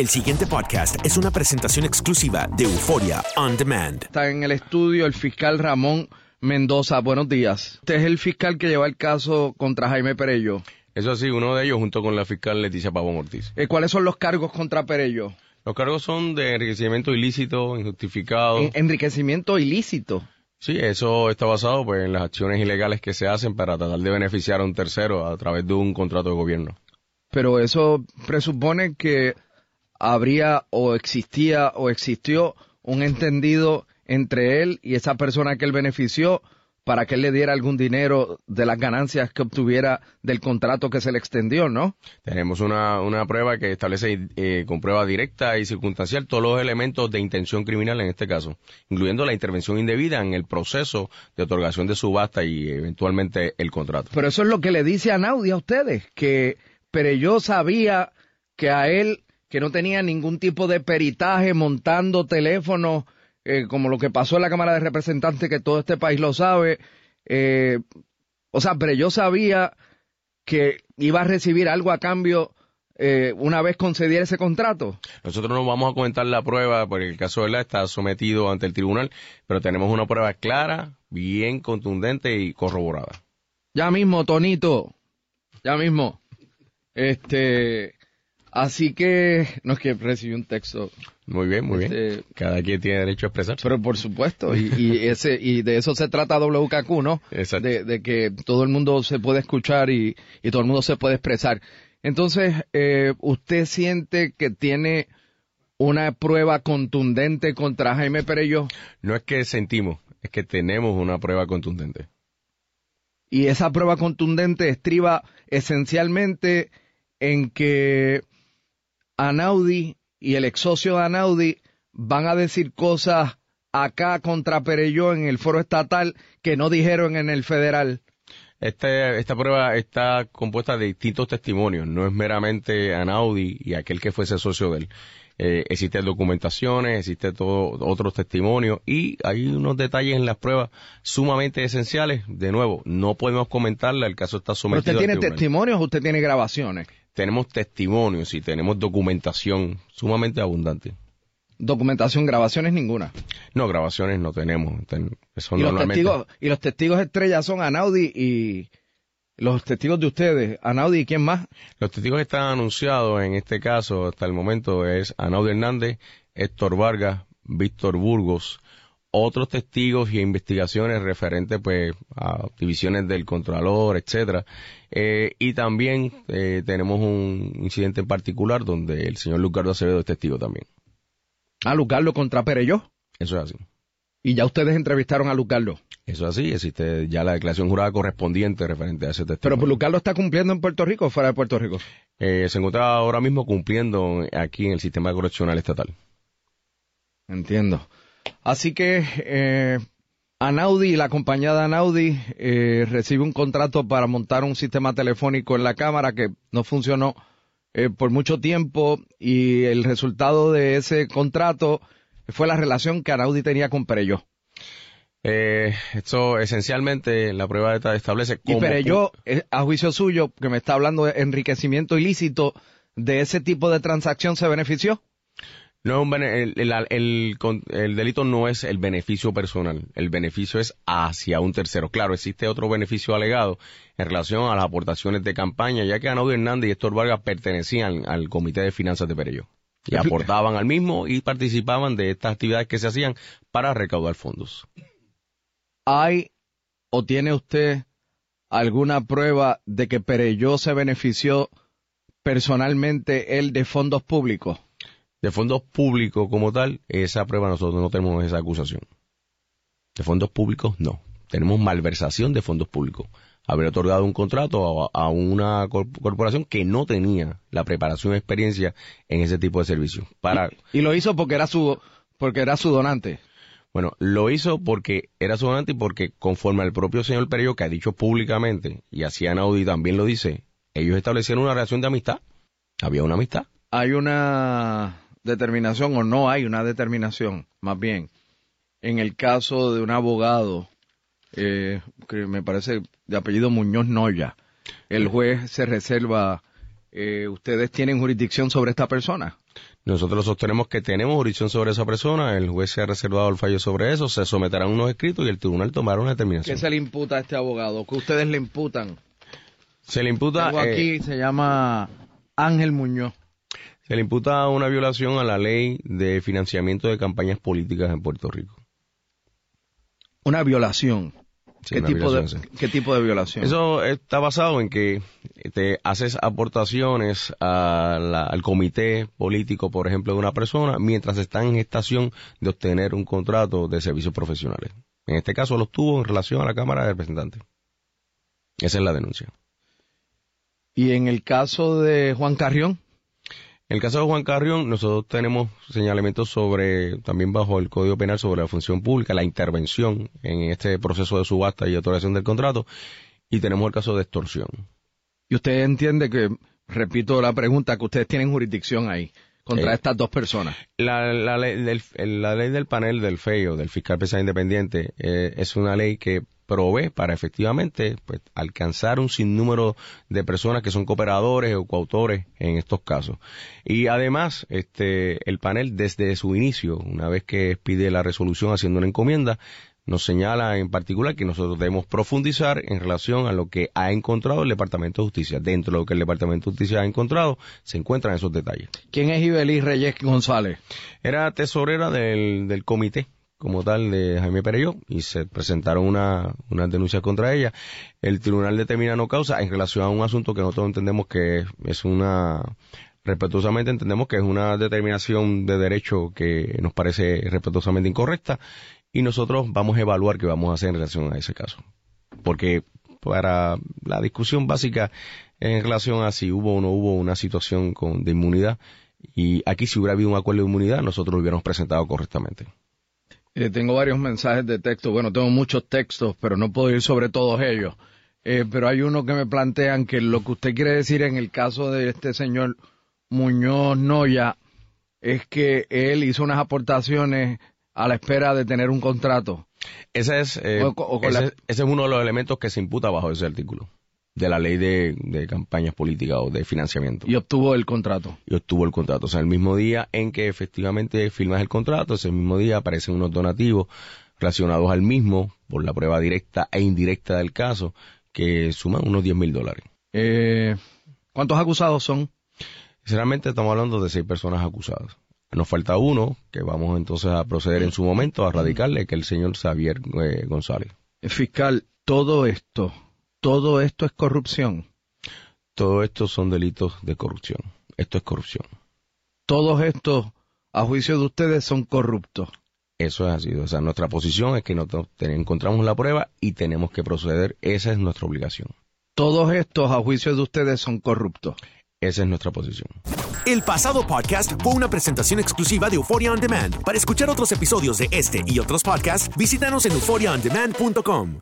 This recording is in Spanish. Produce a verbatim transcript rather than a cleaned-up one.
El siguiente podcast es una presentación exclusiva de Euforia On Demand. Está en el estudio el fiscal Ramón Mendoza. Buenos días. Este es el fiscal que lleva el caso contra Jaime Perelló. Eso así, uno de ellos junto con la fiscal Leticia Pavón Ortiz. Eh, ¿Cuáles son los cargos contra Perelló? Los cargos son de enriquecimiento ilícito, injustificado. En- enriquecimiento ilícito. Sí, eso está basado pues en las acciones ilegales que se hacen para tratar de beneficiar a un tercero a través de un contrato de gobierno. Pero eso presupone que habría o existía o existió un entendido entre él y esa persona que él benefició para que él le diera algún dinero de las ganancias que obtuviera del contrato que se le extendió, ¿no? Tenemos una, una prueba que establece eh, con prueba directa y circunstancial todos los elementos de intención criminal en este caso, incluyendo la intervención indebida en el proceso de otorgación de subasta y eventualmente el contrato. Pero eso es lo que le dice a Naudi a ustedes, que Perelló sabía que a él, que no tenía ningún tipo de peritaje montando teléfonos, eh, como lo que pasó en la Cámara de Representantes, que todo este país lo sabe. Eh, o sea, Perelló sabía que iba a recibir algo a cambio eh, una vez concediera ese contrato. Nosotros no vamos a comentar la prueba porque el caso, ¿verdad?, está sometido ante el tribunal, pero tenemos una prueba clara, bien contundente y corroborada. Ya mismo, Tonito, ya mismo. Este, así que, no es que recibí un texto. Muy bien, muy Este, bien. Cada quien tiene derecho a expresarse. Pero por supuesto, y, y ese y de eso se trata W K Q, ¿no? Exacto. De, de que todo el mundo se puede escuchar y, y todo el mundo se puede expresar. Entonces, eh, ¿usted siente que tiene una prueba contundente contra Jaime Perelló? No es que sentimos, es que tenemos una prueba contundente. Y esa prueba contundente estriba esencialmente en que Anaudi y el ex socio de Anaudi van a decir cosas acá contra Perelló en el foro estatal que no dijeron en el federal. Este, esta prueba está compuesta de distintos testimonios, no es meramente Anaudi y aquel que fuese socio de él. Eh, existen documentaciones, existen todo, otros testimonios y hay unos detalles en las pruebas sumamente esenciales. De nuevo, no podemos comentarla, el caso está sometido. ¿Pero usted tiene al tribunal. testimonios o usted tiene grabaciones? Tenemos testimonios y tenemos documentación sumamente abundante. Documentación, grabaciones ninguna. No, grabaciones no tenemos. Ten, eso Y los normalmente... testigos, y los testigos estrellas son Anaudi y los testigos de ustedes, Anaudi y quién más. Los testigos que están anunciados en este caso hasta el momento es Anaudi Hernández, Héctor Vargas, Víctor Burgos, otros testigos y investigaciones referentes pues a divisiones del Contralor, etcétera. Eh, y también eh, tenemos un incidente en particular donde el señor Lucardo Acevedo es testigo también. A Lucardo contra Perelló. Eso es así. Y ya ustedes entrevistaron a Lucardo. Eso es así, existe ya la declaración jurada correspondiente referente a ese testigo. Pero pues, Lucardo está cumpliendo en Puerto Rico o fuera de Puerto Rico. Eh, se encuentra ahora mismo cumpliendo aquí en el sistema correccional estatal. Entiendo. Así que eh, Anaudi, la compañía de Anaudi, eh, recibe un contrato para montar un sistema telefónico en la Cámara que no funcionó eh, por mucho tiempo y el resultado de ese contrato fue la relación que Anaudi tenía con Perelló. Eh, esto esencialmente la prueba esta establece Y cómo... Perelló, eh, a juicio suyo, que me está hablando de enriquecimiento ilícito, de ese tipo de transacción se benefició. No es un bene- el, el, el, el, el delito no es el beneficio personal, el beneficio es hacia un tercero. Claro, existe otro beneficio alegado en relación a las aportaciones de campaña, ya que Anaudi Hernández y Héctor Vargas pertenecían al Comité de Finanzas de Perelló y aportaban al mismo y participaban de estas actividades que se hacían para recaudar fondos. ¿Hay o tiene usted alguna prueba de que Perelló se benefició personalmente él de fondos públicos? De fondos públicos como tal, esa prueba nosotros no tenemos esa acusación. De fondos públicos, no. Tenemos malversación de fondos públicos. Haber otorgado un contrato a, a una corporación que no tenía la preparación y experiencia en ese tipo de servicios. Para... Y, y lo hizo porque era su porque era su donante. Bueno, lo hizo porque era su donante y porque conforme al propio señor Perelló, que ha dicho públicamente, y así Anaudi también lo dice, ellos establecieron una relación de amistad. Había una amistad. Hay una determinación, o no hay una determinación, más bien, en el caso de un abogado, eh, que me parece de apellido Muñoz Noya, el juez se reserva eh, ¿ustedes tienen jurisdicción sobre esta persona? Nosotros sostenemos que tenemos jurisdicción sobre esa persona, el juez se ha reservado el fallo sobre eso, se someterán unos escritos y el tribunal tomará una determinación. ¿Qué se le imputa a este abogado? ¿Qué ustedes le imputan? Se le imputa... Tengo aquí, eh, se llama Ángel Muñoz. Se le imputa una violación a la ley de financiamiento de campañas políticas en Puerto Rico. Una violación. Sí, ¿Qué, una tipo violación, de, sí. ¿Qué tipo de violación? Eso está basado en que te haces aportaciones a la, al comité político, por ejemplo, de una persona, mientras está en gestación de obtener un contrato de servicios profesionales. En este caso lo obtuvo en relación a la Cámara de Representantes. Esa es la denuncia. ¿Y en el caso de Juan Carrión? En el caso de Juan Carrión, nosotros tenemos señalamientos sobre, también bajo el Código Penal, sobre la función pública, la intervención en este proceso de subasta y otorgación del contrato, y tenemos el caso de extorsión. Y usted entiende que, repito la pregunta, que ustedes tienen jurisdicción ahí contra eh, estas dos personas. La, la, ley del, la ley del panel del F E I O, del Fiscal Especial Independiente, eh, es una ley que provee para efectivamente pues, alcanzar un sinnúmero de personas que son cooperadores o coautores en estos casos. Y además, este, el panel desde su inicio, una vez que pide la resolución haciendo una encomienda, nos señala en particular que nosotros debemos profundizar en relación a lo que ha encontrado el Departamento de Justicia. Dentro de lo que el Departamento de Justicia ha encontrado, se encuentran esos detalles. ¿Quién es Ibeliz Reyes González? Era tesorera del, del comité como tal de Jaime Perelló y se presentaron una, unas denuncias contra ella. El tribunal determina no causa en relación a un asunto que nosotros entendemos que es una, respetuosamente entendemos que es una determinación de derecho que nos parece respetuosamente incorrecta y nosotros vamos a evaluar qué vamos a hacer en relación a ese caso. Porque para la discusión básica en relación a si hubo o no hubo una situación con, de inmunidad, y aquí si hubiera habido un acuerdo de inmunidad, nosotros lo hubiéramos presentado correctamente. Eh, tengo varios mensajes de texto, bueno, tengo muchos textos, pero no puedo ir sobre todos ellos. Eh, pero hay uno que me plantean que lo que usted quiere decir en el caso de este señor Muñoz Noya es que él hizo unas aportaciones a la espera de tener un contrato. Ese es, eh, o, o ese, la... ese es uno de los elementos que se imputa bajo ese artículo de la ley de, de campañas políticas o de financiamiento. Y obtuvo el contrato. Y obtuvo el contrato. O sea, el mismo día en que efectivamente firmas el contrato, ese mismo día aparecen unos donativos relacionados al mismo por la prueba directa e indirecta del caso que suman unos diez mil dólares. Eh, ¿Cuántos acusados son? Sinceramente estamos hablando de seis personas acusadas. Nos falta uno que vamos entonces a proceder en su momento a radicarle, que es el señor Xavier eh, González. Fiscal, todo esto... ¿Todo esto es corrupción? Todo esto son delitos de corrupción. Esto es corrupción. Todos estos, a juicio de ustedes, son corruptos. Eso es así. O sea, nuestra posición es que nosotros encontramos la prueba y tenemos que proceder. Esa es nuestra obligación. Todos estos, a juicio de ustedes, son corruptos. Esa es nuestra posición. El pasado podcast fue una presentación exclusiva de Euphoria On Demand. Para escuchar otros episodios de este y otros podcasts, visítanos en euphoria on demand punto com.